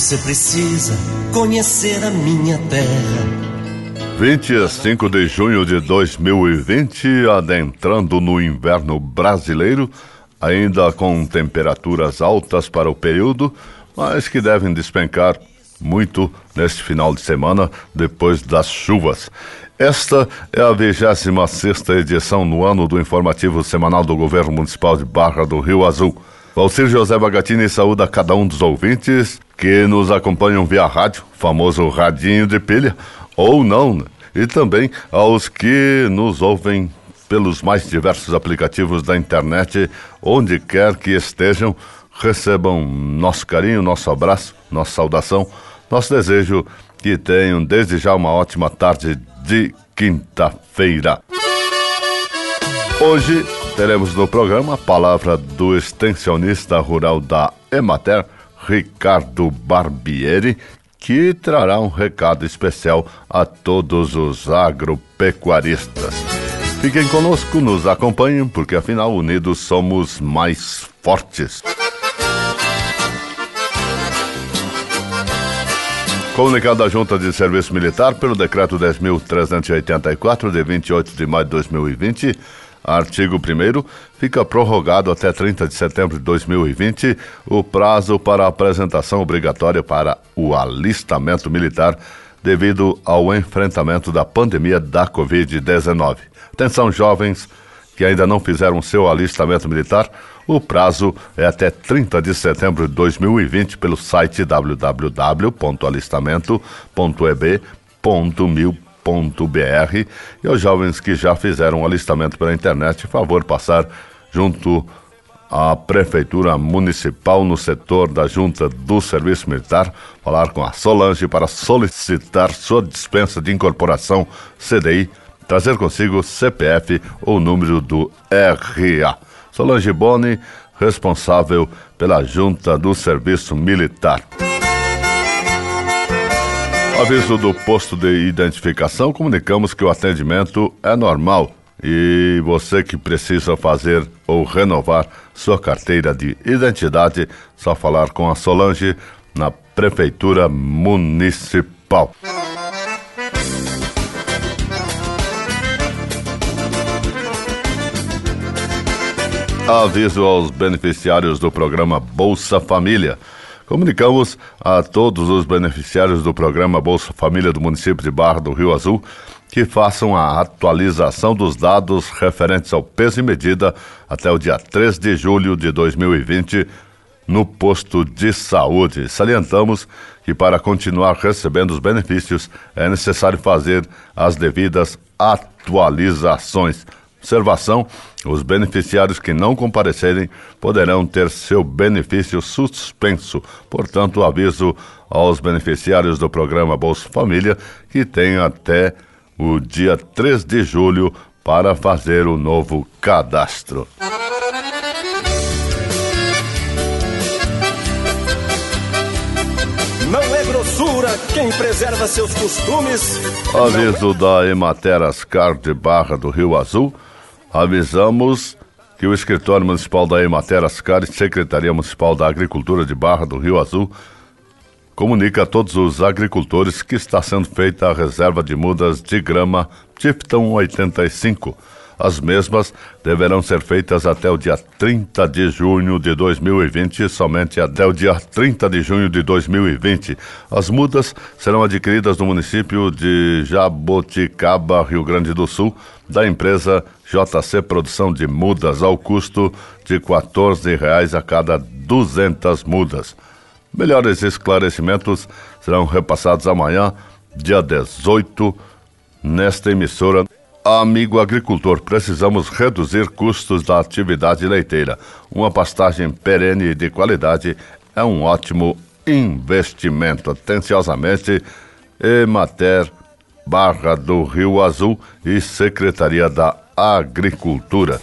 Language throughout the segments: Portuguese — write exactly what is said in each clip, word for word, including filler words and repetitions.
Você precisa conhecer a minha terra. vinte e cinco de junho de dois mil e vinte, adentrando no inverno brasileiro, ainda com temperaturas altas para o período, mas que devem despencar muito neste final de semana, depois das chuvas. Esta é a vigésima sexta edição no ano do informativo semanal do Governo Municipal de Barra do Rio Azul. Valcir José Bagatini saúda cada um dos ouvintes que nos acompanham via rádio, famoso radinho de pilha, ou não, né? E também aos que nos ouvem pelos mais diversos aplicativos da internet, onde quer que estejam, recebam nosso carinho, nosso abraço, nossa saudação, nosso desejo que tenham desde já uma ótima tarde de quinta-feira. Hoje teremos no programa a palavra do extensionista rural da Emater, Ricardo Barbieri, que trará um recado especial a todos os agropecuaristas. Fiquem conosco, nos acompanhem, porque afinal unidos somos mais fortes. Comunicado da Junta de Serviço Militar pelo Decreto dez mil trezentos e oitenta e quatro, de vinte e oito de maio de dois mil e vinte, artigo primeiro, fica prorrogado até trinta de setembro de dois mil e vinte o prazo para a apresentação obrigatória para o alistamento militar devido ao enfrentamento da pandemia da covid dezenove. Atenção, jovens que ainda não fizeram seu alistamento militar, o prazo é até trinta de setembro de dois mil e vinte pelo site w w w ponto alistamento ponto e b ponto mil ponto b r e aos jovens que já fizeram o alistamento pela internet, favor passar junto à Prefeitura Municipal no setor da Junta do Serviço Militar, falar com a Solange para solicitar sua dispensa de incorporação C D I, trazer consigo C P F ou número do R A. Solange Boni, responsável pela Junta do Serviço Militar. Aviso do posto de identificação, comunicamos que o atendimento é normal e você que precisa fazer ou renovar sua carteira de identidade, só falar com a Solange na Prefeitura Municipal. Aviso aos beneficiários do programa Bolsa Família. Comunicamos a todos os beneficiários do programa Bolsa Família do município de Barra do Rio Azul que façam a atualização dos dados referentes ao peso e medida até o dia três de julho de dois mil e vinte no posto de saúde. Salientamos que para continuar recebendo os benefícios é necessário fazer as devidas atualizações. Observação: os beneficiários que não comparecerem poderão ter seu benefício suspenso. Portanto, aviso aos beneficiários do programa Bolsa Família que têm até o dia três de julho para fazer o novo cadastro. Não é grossura quem preserva seus costumes. Aviso da Emater Ascar de Barra do Rio Azul. Avisamos que o Escritório Municipal da Emater Ascar e Secretaria Municipal da Agricultura de Barra do Rio Azul comunica a todos os agricultores que está sendo feita a reserva de mudas de grama Tifton oitenta e cinco. As mesmas deverão ser feitas até o dia trinta de junho de dois mil e vinte, somente até o dia trinta de junho de dois mil e vinte. As mudas serão adquiridas no município de Jaboticaba, Rio Grande do Sul, da empresa J C Produção de Mudas, ao custo de quatorze reais a cada duzentas mudas. Melhores esclarecimentos serão repassados amanhã, dia dezoito, nesta emissora. Amigo agricultor, precisamos reduzir custos da atividade leiteira. Uma pastagem perene e de qualidade é um ótimo investimento. Atenciosamente, Emater, Barra do Rio Azul e Secretaria da Agricultura.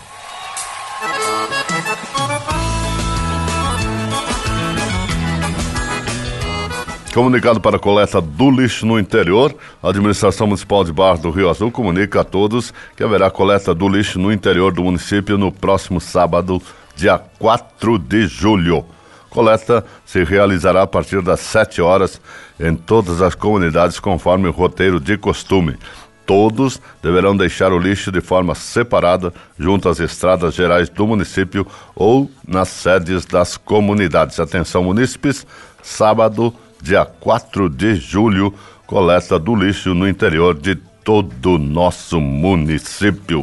Comunicado para a coleta do lixo no interior, a Administração Municipal de Barra do Rio Azul comunica a todos que haverá coleta do lixo no interior do município no próximo sábado, dia quatro de julho. Coleta se realizará a partir das sete horas em todas as comunidades conforme o roteiro de costume. Todos deverão deixar o lixo de forma separada junto às estradas gerais do município ou nas sedes das comunidades. Atenção, munícipes, sábado, dia quatro de julho, coleta do lixo no interior de todo o nosso município.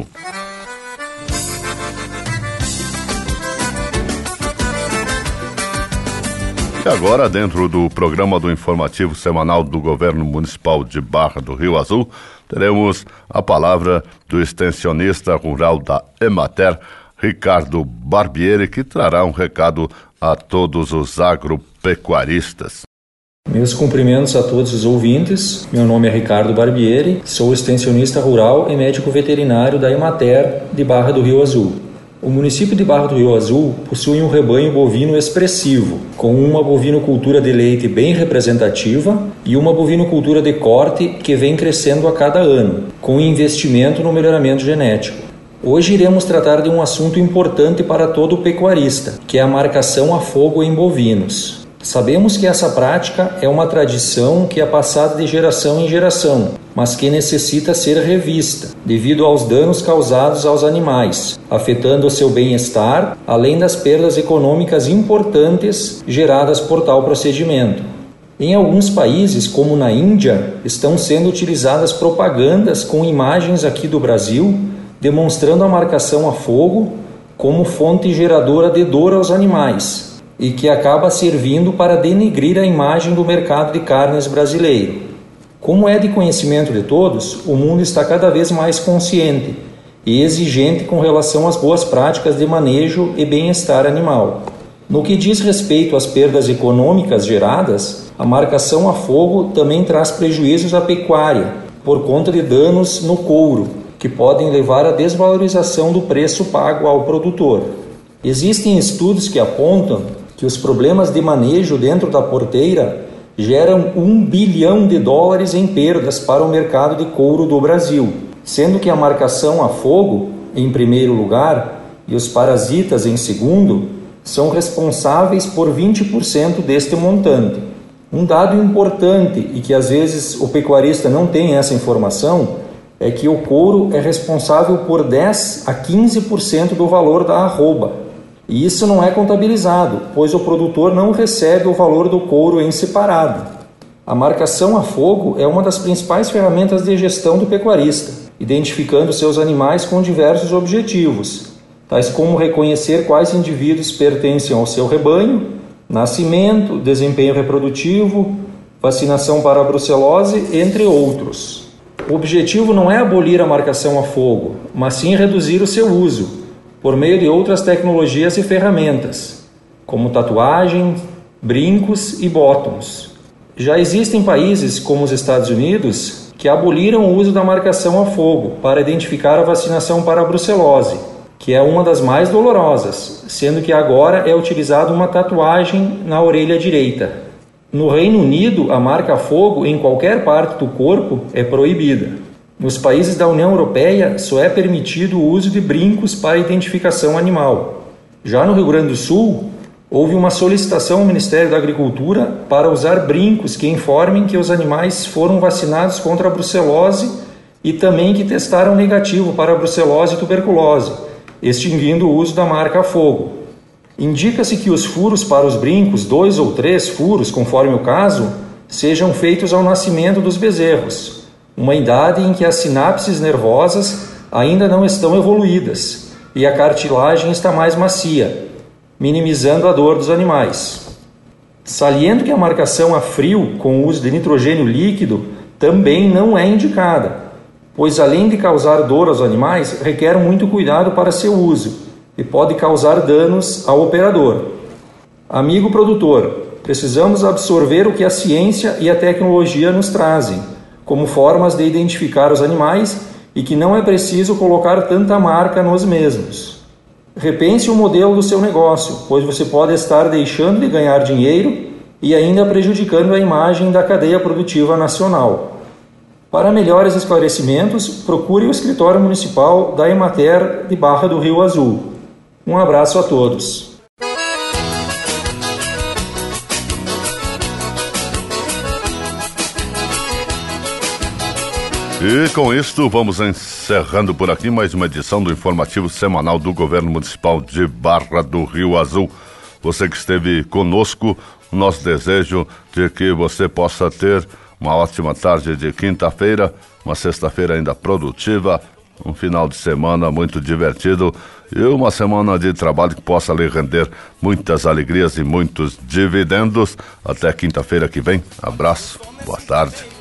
E agora, dentro do programa do informativo semanal do Governo Municipal de Barra do Rio Azul, teremos a palavra do extensionista rural da Emater, Ricardo Barbieri, que trará um recado a todos os agropecuaristas. Meus cumprimentos a todos os ouvintes. Meu nome é Ricardo Barbieri, sou extensionista rural e médico veterinário da Emater de Barra do Rio Azul. O município de Barra do Rio Azul possui um rebanho bovino expressivo, com uma bovinocultura de leite bem representativa e uma bovinocultura de corte que vem crescendo a cada ano, com investimento no melhoramento genético. Hoje iremos tratar de um assunto importante para todo pecuarista, que é a marcação a fogo em bovinos. Sabemos que essa prática é uma tradição que é passada de geração em geração, mas que necessita ser revista, devido aos danos causados aos animais, afetando o seu bem-estar, além das perdas econômicas importantes geradas por tal procedimento. Em alguns países, como na Índia, estão sendo utilizadas propagandas com imagens aqui do Brasil, demonstrando a marcação a fogo como fonte geradora de dor aos animais, e que acaba servindo para denegrir a imagem do mercado de carnes brasileiro. Como é de conhecimento de todos, o mundo está cada vez mais consciente e exigente com relação às boas práticas de manejo e bem-estar animal. No que diz respeito às perdas econômicas geradas, a marcação a fogo também traz prejuízos à pecuária, por conta de danos no couro, que podem levar à desvalorização do preço pago ao produtor. Existem estudos que apontam que os problemas de manejo dentro da porteira geram um bilhão de dólares em perdas para o mercado de couro do Brasil, sendo que a marcação a fogo, em primeiro lugar, e os parasitas em segundo, são responsáveis por vinte por cento deste montante. Um dado importante e que às vezes o pecuarista não tem essa informação é que o couro é responsável por dez a quinze por cento do valor da arroba. E isso não é contabilizado, pois o produtor não recebe o valor do couro em separado. A marcação a fogo é uma das principais ferramentas de gestão do pecuarista, identificando seus animais com diversos objetivos, tais como reconhecer quais indivíduos pertencem ao seu rebanho, nascimento, desempenho reprodutivo, vacinação para a brucelose, entre outros. O objetivo não é abolir a marcação a fogo, mas sim reduzir o seu uso, por meio de outras tecnologias e ferramentas, como tatuagem, brincos e bottoms. Já existem países, como os Estados Unidos, que aboliram o uso da marcação a fogo para identificar a vacinação para a brucelose, que é uma das mais dolorosas, sendo que agora é utilizada uma tatuagem na orelha direita. No Reino Unido, a marca a fogo em qualquer parte do corpo é proibida. Nos países da União Europeia, só é permitido o uso de brincos para identificação animal. Já no Rio Grande do Sul, houve uma solicitação ao Ministério da Agricultura para usar brincos que informem que os animais foram vacinados contra a brucelose e também que testaram negativo para a brucelose e tuberculose, extinguindo o uso da marca a fogo. Indica-se que os furos para os brincos, dois ou três furos, conforme o caso, sejam feitos ao nascimento dos bezerros, uma idade em que as sinapses nervosas ainda não estão evoluídas e a cartilagem está mais macia, minimizando a dor dos animais. Saliento que a marcação a frio com o uso de nitrogênio líquido também não é indicada, pois além de causar dor aos animais, requer muito cuidado para seu uso e pode causar danos ao operador. Amigo produtor, precisamos absorver o que a ciência e a tecnologia nos trazem, como formas de identificar os animais e que não é preciso colocar tanta marca nos mesmos. Repense o modelo do seu negócio, pois você pode estar deixando de ganhar dinheiro e ainda prejudicando a imagem da cadeia produtiva nacional. Para melhores esclarecimentos, procure o escritório municipal da Emater de Barra do Rio Azul. Um abraço a todos. E com isto vamos encerrando por aqui mais uma edição do informativo semanal do Governo Municipal de Barra do Rio Azul. Você que esteve conosco, nosso desejo de que você possa ter uma ótima tarde de quinta-feira, uma sexta-feira ainda produtiva, um final de semana muito divertido e uma semana de trabalho que possa lhe render muitas alegrias e muitos dividendos. Até quinta-feira que vem. Abraço, boa tarde.